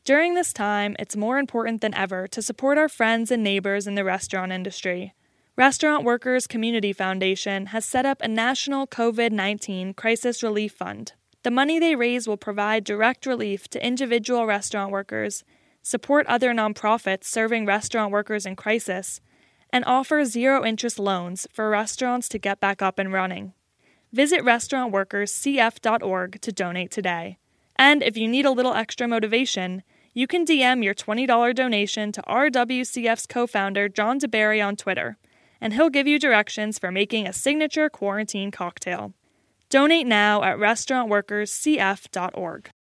During this time, it's more important than ever to support our friends and neighbors in the restaurant industry. Restaurant Workers Community Foundation has set up a national COVID-19 crisis relief fund. The money they raise will provide direct relief to individual restaurant workers, support other nonprofits serving restaurant workers in crisis, and offer zero-interest loans for restaurants to get back up and running. Visit restaurantworkerscf.org to donate today. And if you need a little extra motivation, you can DM your $20 donation to RWCF's co-founder John DeBerry on Twitter, and he'll give you directions for making a signature quarantine cocktail. Donate now at restaurantworkerscf.org.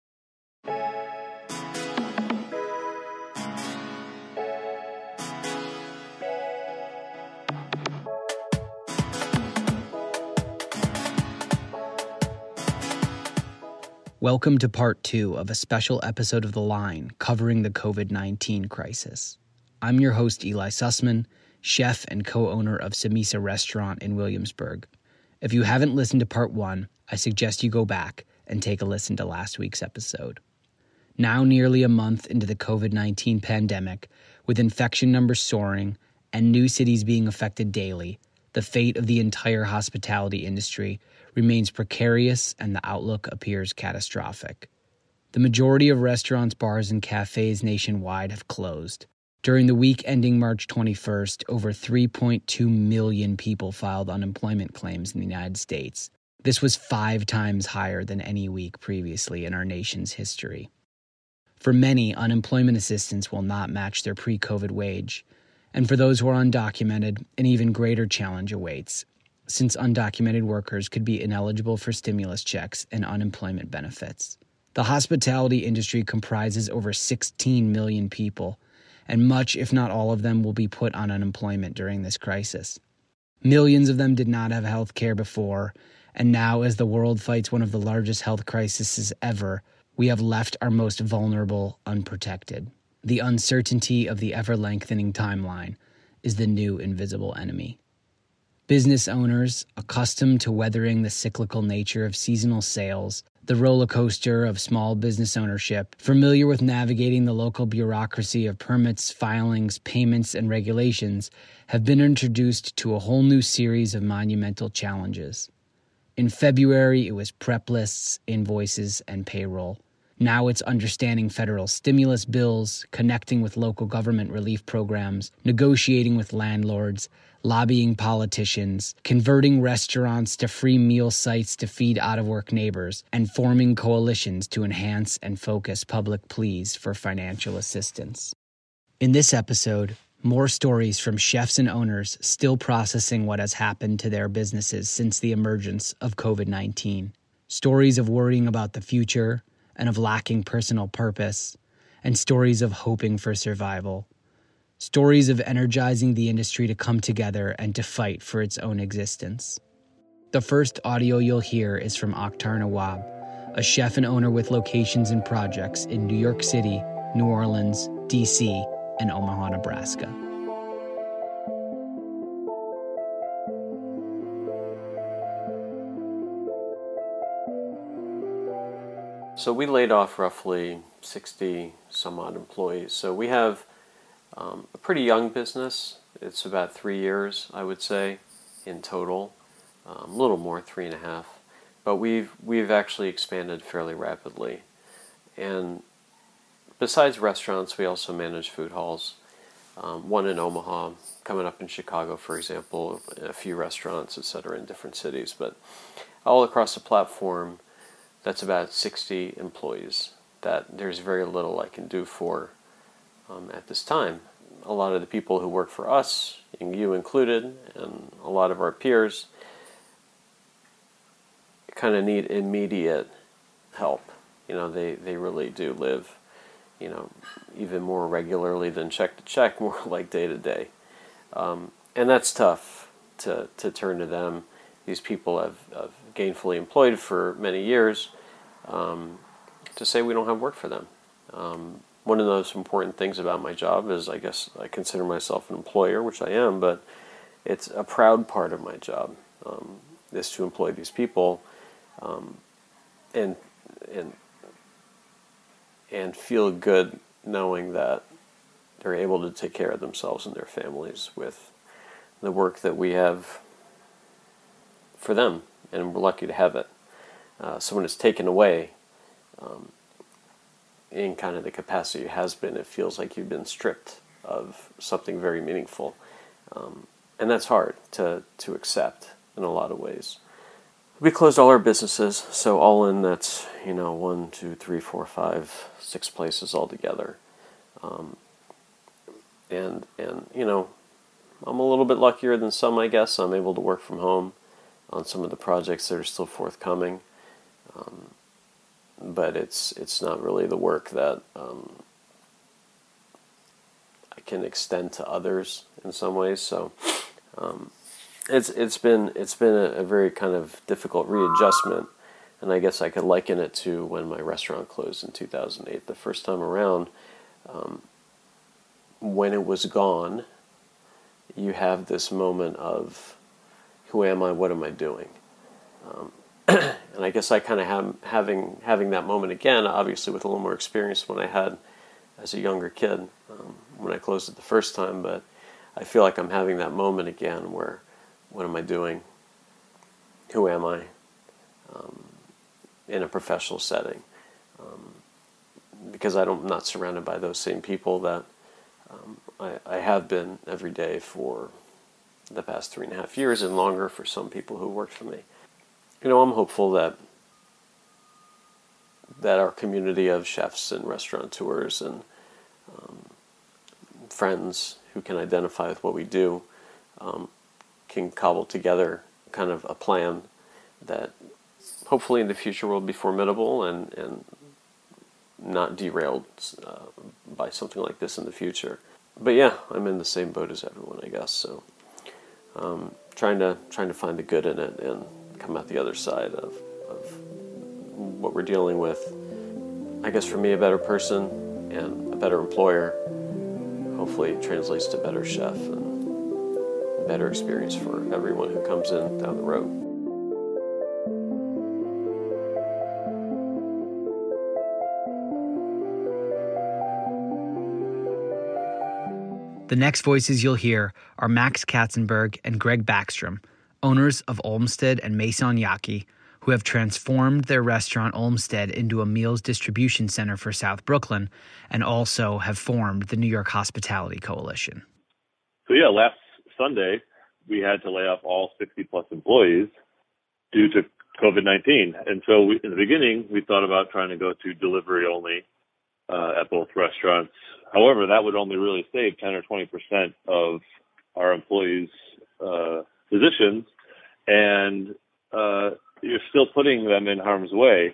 Welcome to part 2 of a special episode of The Line covering the COVID-19 crisis. I'm your host, Eli Sussman, chef and co-owner of Samisa Restaurant in Williamsburg. If you haven't listened to part 1, I suggest you go back and take a listen to last week's episode. Now nearly a month into the COVID-19 pandemic, with infection numbers soaring and new cities being affected daily, the fate of the entire hospitality industry remains precarious and the outlook appears catastrophic. The majority of restaurants, bars, and cafes nationwide have closed. During the week ending March 21st, over 3.2 million people filed unemployment claims in the United States. This was 5 times higher than any week previously in our nation's history. For many, unemployment assistance will not match their pre-COVID wage. And for those who are undocumented, an even greater challenge awaits, since undocumented workers could be ineligible for stimulus checks and unemployment benefits. The hospitality industry comprises over 16 million people, and much, if not all of them, will be put on unemployment during this crisis. Millions of them did not have health care before, and now as the world fights one of the largest health crises ever, we have left our most vulnerable unprotected. The uncertainty of the ever-lengthening timeline is the new invisible enemy. Business owners, accustomed to weathering the cyclical nature of seasonal sales, the roller coaster of small business ownership, familiar with navigating the local bureaucracy of permits, filings, payments, and regulations, have been introduced to a whole new series of monumental challenges. In February, it was prep lists, invoices, and payroll. Now it's understanding federal stimulus bills, connecting with local government relief programs, negotiating with landlords, lobbying politicians, converting restaurants to free meal sites to feed out-of-work neighbors, and forming coalitions to enhance and focus public pleas for financial assistance. In this episode, more stories from chefs and owners still processing what has happened to their businesses since the emergence of COVID-19. Stories of worrying about the future and of lacking personal purpose, and stories of hoping for survival. Stories of energizing the industry to come together and to fight for its own existence. The first audio you'll hear is from Akhtar Nawab, a chef and owner with locations and projects in New York City, New Orleans, D.C., and Omaha, Nebraska. So we laid off roughly 60 some odd employees. So we have a pretty young business. It's about 3 years, I would say, in total. A little more, 3.5. But we've actually expanded fairly rapidly. And besides restaurants, we also manage food halls. One in Omaha, coming up in Chicago, for example, a few restaurants, etc., in different cities. But all across the platform, that's about 60 employees that there's very little I can do for at this time. A lot of the people who work for us, and you included, and a lot of our peers, kind of need immediate help. You know, they really do live, you know, even more regularly than check to check, more like day to day. And that's tough to turn to them. These people have gainfully employed for many years, to say we don't have work for them. One of the most important things about my job is, I guess, I consider myself an employer, which I am, but it's a proud part of my job, is to employ these people, and feel good knowing that they're able to take care of themselves and their families with the work that we have for them, and we're lucky to have it. So when it's taken away, in kind of the capacity it has been, it feels like you've been stripped of something very meaningful. And that's hard to accept in a lot of ways. We closed all our businesses, so all in that's, 1, 2, 3, 4, 5, 6 places altogether. And I'm a little bit luckier than some, I guess. I'm able to work from home on some of the projects that are still forthcoming. But it's not really the work that I can extend to others in some ways. So it's been a very kind of difficult readjustment, and I guess I could liken it to when my restaurant closed in 2008. The first time around, when it was gone, you have this moment of, who am I? What am I doing? And I guess I kind of having that moment again, obviously with a little more experience than I had as a younger kid when I closed it the first time. But I feel like I'm having that moment again where, what am I doing? Who am I? In a professional setting. Because I'm not surrounded by those same people that I have been every day for the past 3.5 years and longer for some people who worked for me. I'm hopeful that our community of chefs and restaurateurs and friends who can identify with what we do can cobble together kind of a plan that hopefully in the future will be formidable and not derailed by something like this in the future. But yeah, I'm in the same boat as everyone, I guess. So trying to find the good in it and come out the other side of what we're dealing with. I guess for me, a better person and a better employer. Hopefully it translates to better chef and better experience for everyone who comes in down the road. The next voices you'll hear are Max Katzenberg and Greg Backstrom, owners of Olmsted and Maison Yaki, who have transformed their restaurant Olmsted into a meals distribution center for South Brooklyn, and also have formed the New York Hospitality Coalition. So yeah, last Sunday, we had to lay off all 60-plus employees due to COVID-19. And so in the beginning, we thought about trying to go to delivery only at both restaurants. However, that would only really save 10 or 20% of our employees' positions, and you're still putting them in harm's way.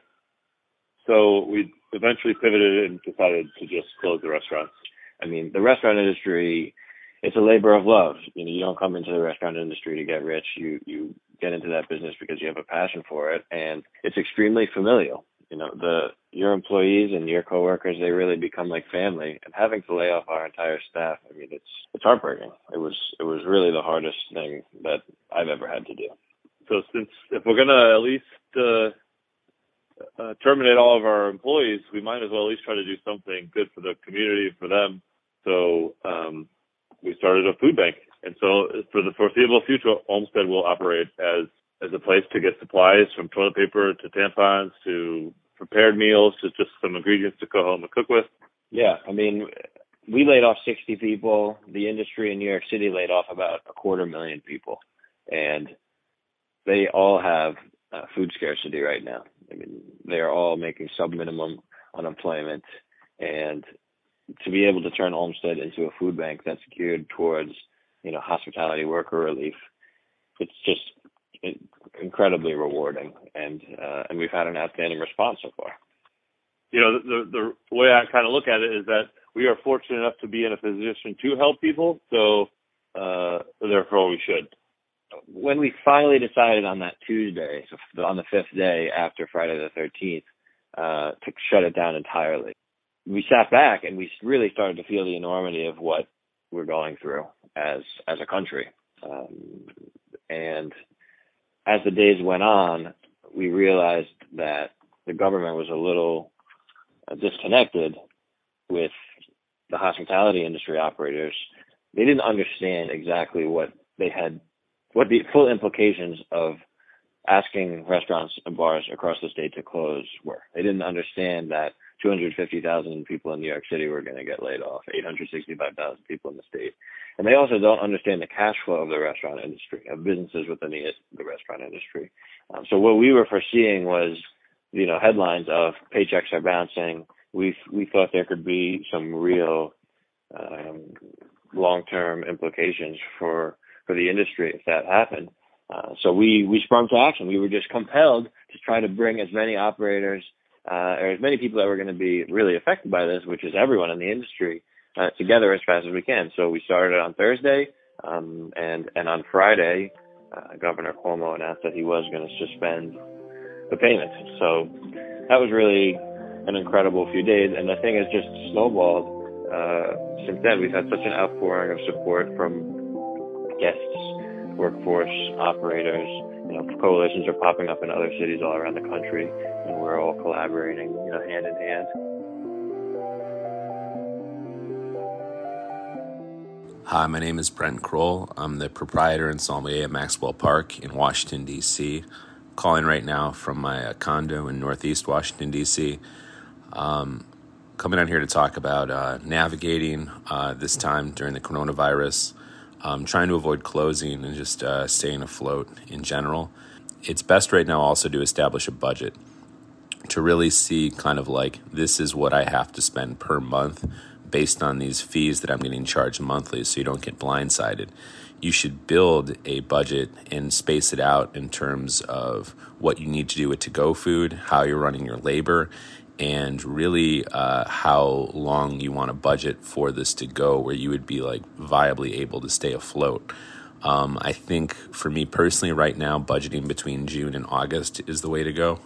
So we eventually pivoted and decided to just close the restaurants. I mean, the restaurant industry, it's a labor of love. You don't come into the restaurant industry to get rich. You get into that business because you have a passion for it, and it's extremely familial. Your employees and your coworkers, they really become like family. And having to lay off our entire staff, I mean, it's heartbreaking. It was really the hardest thing that I've ever had to do. So if we're going to at least terminate all of our employees, we might as well at least try to do something good for the community, for them. So we started a food bank. And so for the foreseeable future, Olmsted will operate as a place to get supplies, from toilet paper to tampons to prepared meals to just some ingredients to go home and cook with. Yeah, I mean, we laid off 60 people. The industry in New York City laid off about 250,000 people. And they all have food scarcity right now. I mean, they are all making sub-minimum unemployment. And to be able to turn Olmsted into a food bank that's geared towards, hospitality worker relief, it's just incredibly rewarding. And we've had an outstanding response so far. The way I kind of look at it is that we are fortunate enough to be in a position to help people. So therefore we should. When we finally decided on that Tuesday, so on the 5th day after Friday the 13th, to shut it down entirely, we sat back and we really started to feel the enormity of what we're going through as a country. And as the days went on, we realized that the government was a little disconnected with the hospitality industry operators, they didn't understand exactly what the full implications of asking restaurants and bars across the state to close were. They didn't understand that 250,000 people in New York City were going to get laid off, 865,000 people in the state. And they also don't understand the cash flow of the restaurant industry, of businesses within the restaurant industry. So what we were foreseeing was, headlines of paychecks are bouncing. We thought there could be some real long-term implications for the industry if that happened. So we sprung to action. We were just compelled to try to bring as many operators or as many people that were going to be really affected by this, which is everyone in the industry, together as fast as we can. So we started on Thursday, and on Friday, Governor Cuomo announced that he was going to suspend the payments. So that was really an incredible few days, and the thing has just snowballed. Since then, we've had such an outpouring of support from guests, workforce, operators. Coalitions are popping up in other cities all around the country, and we're all collaborating, hand in hand. Hi, my name is Brent Kroll. I'm the proprietor and sommelier at Maxwell Park in Washington, D.C. Calling right now from my condo in Northeast Washington, D.C. Coming out here to talk about navigating this time during the coronavirus, trying to avoid closing and just staying afloat in general. It's best right now also to establish a budget to really see kind of like, this is what I have to spend per month based on these fees that I'm getting charged monthly, so you don't get blindsided. You should build a budget and space it out in terms of what you need to do with to-go food, how you're running your labor, and really how long you want to budget for this to go where you would be like viably able to stay afloat. I think for me personally right now, budgeting between June and August is the way to go.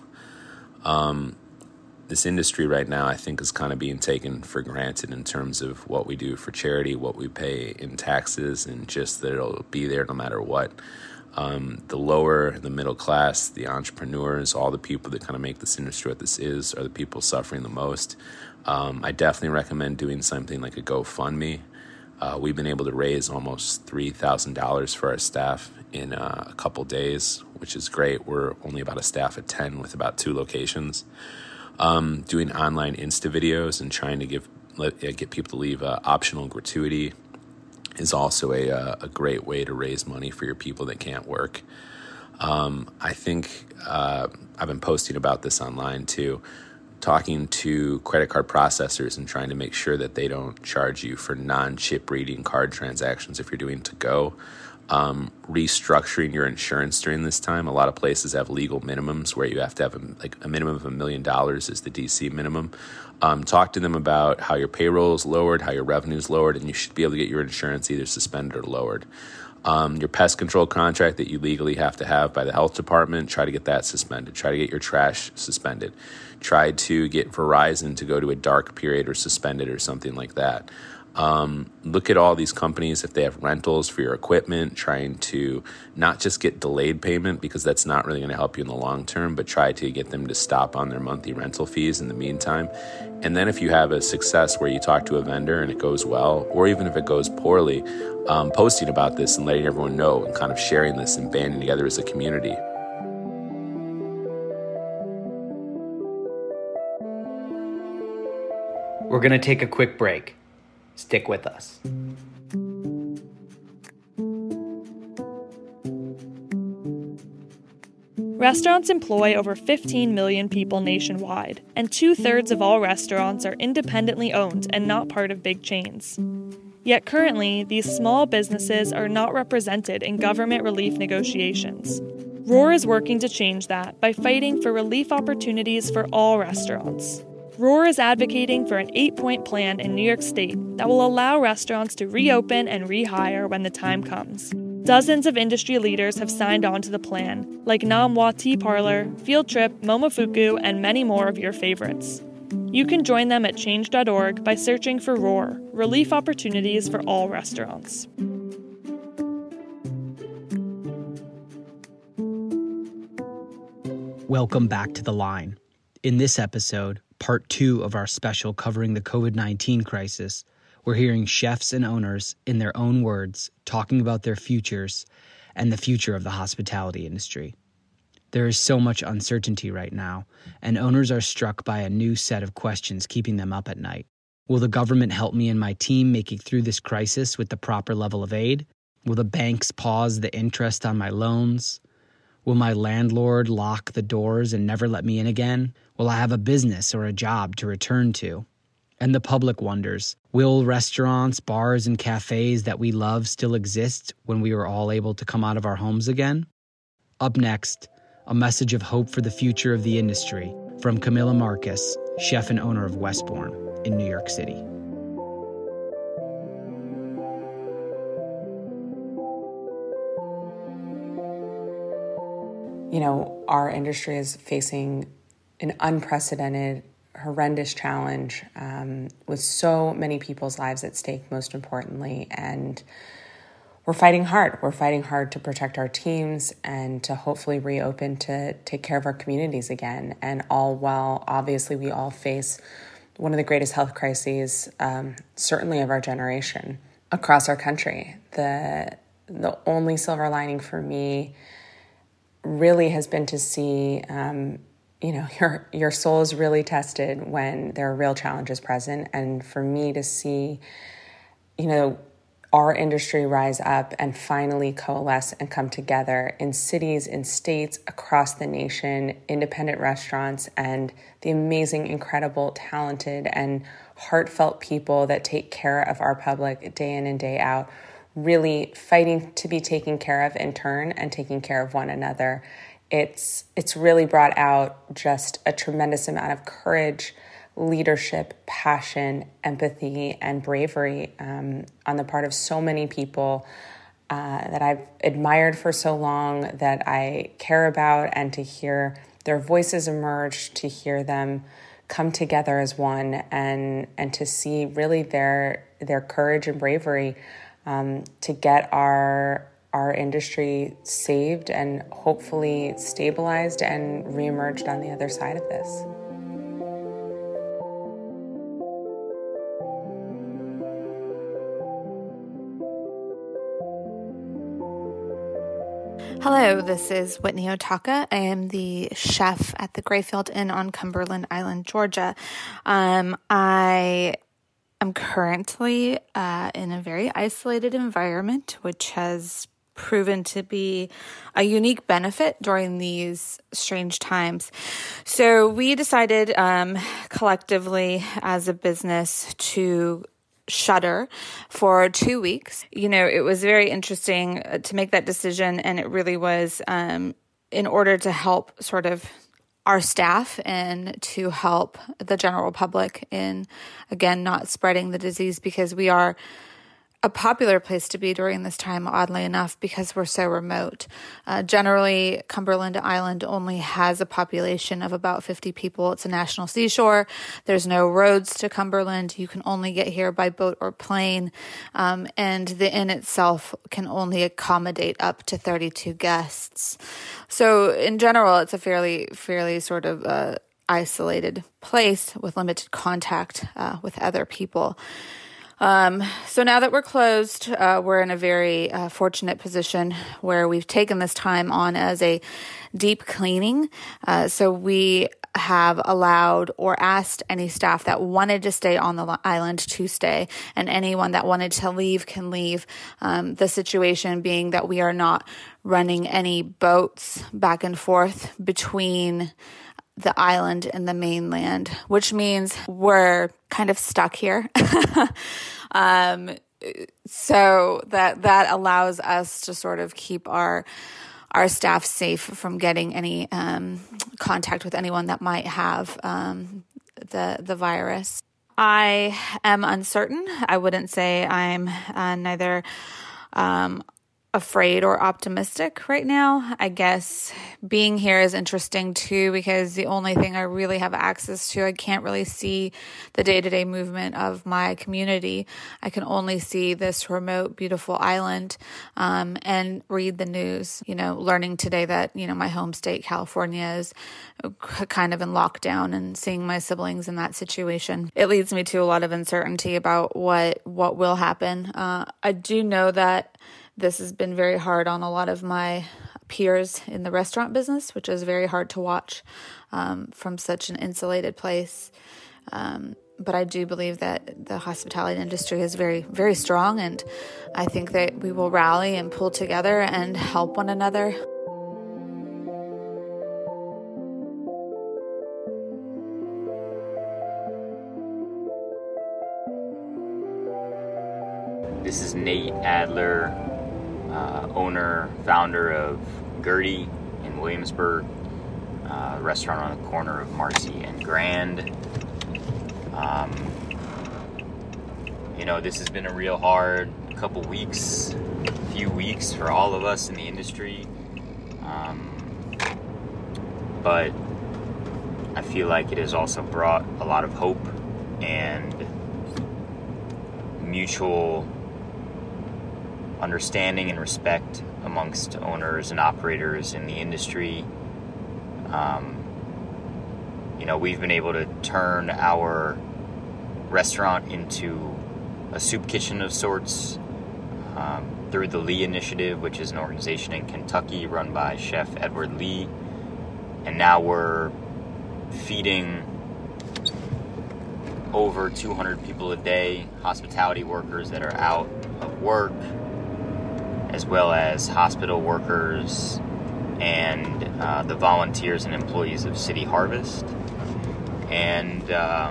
This industry right now, I think, is kind of being taken for granted in terms of what we do for charity, what we pay in taxes, and just that it'll be there no matter what. The lower, the middle class, the entrepreneurs, all the people that kind of make this industry what this is are the people suffering the most. I definitely recommend doing something like a GoFundMe. We've been able to raise almost $3,000 for our staff in a couple days, which is great. We're only about a staff of 10 with about 2 locations. Doing online Insta videos and trying to get people to leave optional gratuity is also a great way to raise money for your people that can't work. I think I've been posting about this online too, talking to credit card processors and trying to make sure that they don't charge you for non-chip reading card transactions if you're doing to-go. Restructuring your insurance during this time. A lot of places have legal minimums where you have to have a minimum of $1 million is the DC minimum. Talk to them about how your payroll is lowered, how your revenue is lowered, and you should be able to get your insurance either suspended or lowered. Your pest control contract that you legally have to have by the health department, try to get that suspended. Try to get your trash suspended. Try to get Verizon to go to a dark period or suspended or something like that. Look at all these companies if they have rentals for your equipment, trying to not just get delayed payment because that's not really going to help you in the long term, but try to get them to stop on their monthly rental fees in the meantime. And then if you have a success where you talk to a vendor and it goes well, or even if it goes poorly, posting about this and letting everyone know and kind of sharing this and banding together as a community. We're going to take a quick break. Stick with us. Restaurants employ over 15 million people nationwide, and 2/3 of all restaurants are independently owned and not part of big chains. Yet currently, these small businesses are not represented in government relief negotiations. Roar is working to change that by fighting for relief opportunities for all restaurants. Roar is advocating for an 8-point plan in New York State that will allow restaurants to reopen and rehire when the time comes. Dozens of industry leaders have signed on to the plan, like Nam Wa Tea Parlor, Field Trip, Momofuku, and many more of your favorites. You can join them at change.org by searching for Roar, relief opportunities for all restaurants. Welcome back to The Line. In this episode, part 2 of our special covering the COVID-19 crisis, we're hearing chefs and owners, in their own words, talking about their futures and the future of the hospitality industry. There is so much uncertainty right now, and owners are struck by a new set of questions keeping them up at night. Will the government help me and my team make it through this crisis with the proper level of aid? Will the banks pause the interest on my loans? Will my landlord lock the doors and never let me in again? Will I have a business or a job to return to? And the public wonders, will restaurants, bars, and cafes that we love still exist when we are all able to come out of our homes again? Up next, a message of hope for the future of the industry from Camilla Marcus, chef and owner of Westbourne in New York City. You know, our industry is facing an unprecedented, horrendous challenge with so many people's lives at stake, most importantly. And we're fighting hard. We're fighting hard to protect our teams and to hopefully reopen to take care of our communities again. And all while, obviously, we all face one of the greatest health crises, certainly of our generation, across our country. The only silver lining for me really has been to see, your soul is really tested when there are real challenges present. And for me to see, our industry rise up and finally coalesce and come together in cities, in states, across the nation, independent restaurants, and the amazing, incredible, talented, and heartfelt people that take care of our public day in and day out, really fighting to be taken care of in turn and taking care of one another. It's really brought out just a tremendous amount of courage, leadership, passion, empathy, and bravery on the part of so many people that I've admired for so long, that I care about, and to hear their voices emerge, to hear them come together as one, and to see really their courage and bravery to get our industry saved and hopefully stabilized and reemerged on the other side of this. Hello, this is Whitney Otaka. I am the chef at the Grayfield Inn on Cumberland Island, Georgia. I am currently in a very isolated environment, which has proven to be a unique benefit during these strange times. So we decided collectively as a business to shutter for 2 weeks. It was very interesting to make that decision, and it really was in order to help sort of our staff and to help the general public in, again, not spreading the disease, because we are a popular place to be during this time, oddly enough, because we're so remote. Generally, Cumberland Island only has a population of about 50 people. It's a national seashore. There's no roads to Cumberland. You can only get here by boat or plane. And the inn itself can only accommodate up to 32 guests. So in general, it's a fairly sort of isolated place with limited contact with other people. So now that we're closed, we're in a very fortunate position where we've taken this time on as a deep cleaning. So we have allowed or asked any staff that wanted to stay on the island to stay, and anyone that wanted to leave can leave. The situation being that we are not running any boats back and forth between the island and the mainland, which means we're kind of stuck here. So that allows us to sort of keep our staff safe from getting any contact with anyone that might have the virus. I am uncertain. I wouldn't say I'm neither afraid or optimistic right now. I guess being here is interesting too, because the only thing I really have access to, I can't really see the day-to-day movement of my community. I can only see this remote, beautiful island, and read the news. Learning today that, my home state, California, is kind of in lockdown, and seeing my siblings in that situation. It leads me to a lot of uncertainty about what will happen. I do know that this has been very hard on a lot of my peers in the restaurant business, which is very hard to watch from such an insulated place. But I do believe that the hospitality industry is very, very strong, and I think that we will rally and pull together and help one another. This is Nate Adler, owner, founder of Gertie in Williamsburg, a restaurant on the corner of Marcy and Grand. This has been a real hard few weeks for all of us in the industry. But I feel like it has also brought a lot of hope and mutual understanding and respect amongst owners and operators in the industry. We've been able to turn our restaurant into a soup kitchen of sorts through the Lee Initiative, which is an organization in Kentucky run by Chef Edward Lee. And now we're feeding over 200 people a day, hospitality workers that are out of work, as well as hospital workers and the volunteers and employees of City Harvest. And,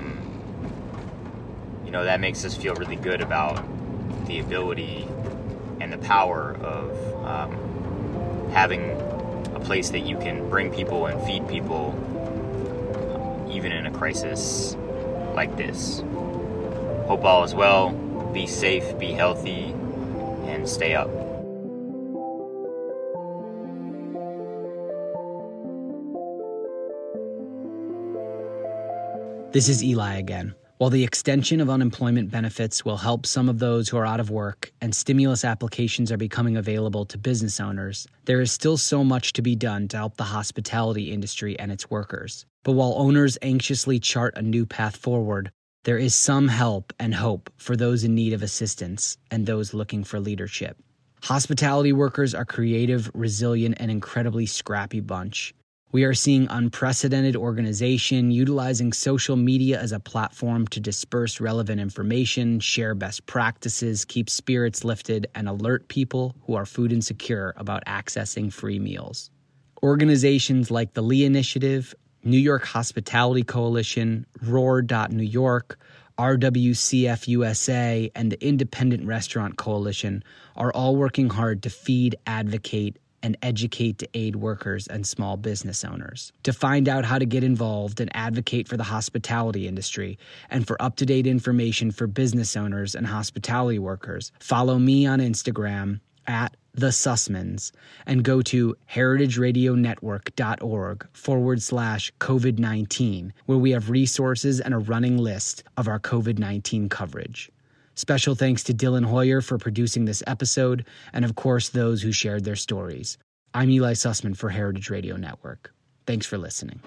that makes us feel really good about the ability and the power of having a place that you can bring people and feed people, even in a crisis like this. Hope all is well. Be safe, be healthy, and stay up. This is Eli again. While the extension of unemployment benefits will help some of those who are out of work and stimulus applications are becoming available to business owners, there is still so much to be done to help the hospitality industry and its workers. But while owners anxiously chart a new path forward, there is some help and hope for those in need of assistance and those looking for leadership. Hospitality workers are creative, resilient, and incredibly scrappy bunch. We are seeing unprecedented organization utilizing social media as a platform to disperse relevant information, share best practices, keep spirits lifted, and alert people who are food insecure about accessing free meals. Organizations like the Lee Initiative, New York Hospitality Coalition, Roar.New York, RWCF USA, and the Independent Restaurant Coalition are all working hard to feed, advocate, and educate to aid workers and small business owners. To find out how to get involved and advocate for the hospitality industry and for up-to-date information for business owners and hospitality workers, follow me on Instagram @TheSussmans and go to heritageradionetwork.org/COVID-19, where we have resources and a running list of our COVID-19 coverage. Special thanks to Dylan Hoyer for producing this episode, and of course those who shared their stories. I'm Eli Sussman for Heritage Radio Network. Thanks for listening.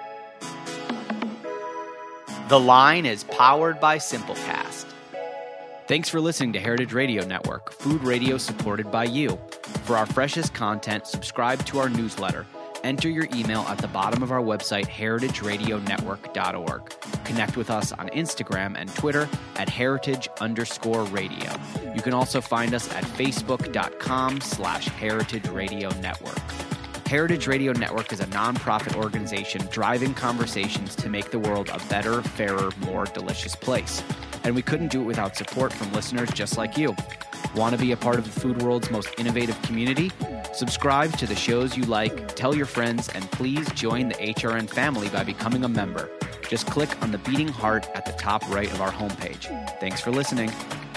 The Line is powered by Simplecast. Thanks for listening to Heritage Radio Network, food radio supported by you. For our freshest content, subscribe to our newsletter. Enter your email at the bottom of our website, heritageradionetwork.org. Connect with us on Instagram and Twitter at heritage_radio. You can also find us at facebook.com/Heritage Radio Network. Heritage Radio Network is a nonprofit organization driving conversations to make the world a better, fairer, more delicious place. And we couldn't do it without support from listeners just like you. Want to be a part of the food world's most innovative community? Subscribe to the shows you like, tell your friends, and please join the HRN family by becoming a member. Just click on the beating heart at the top right of our homepage. Thanks for listening.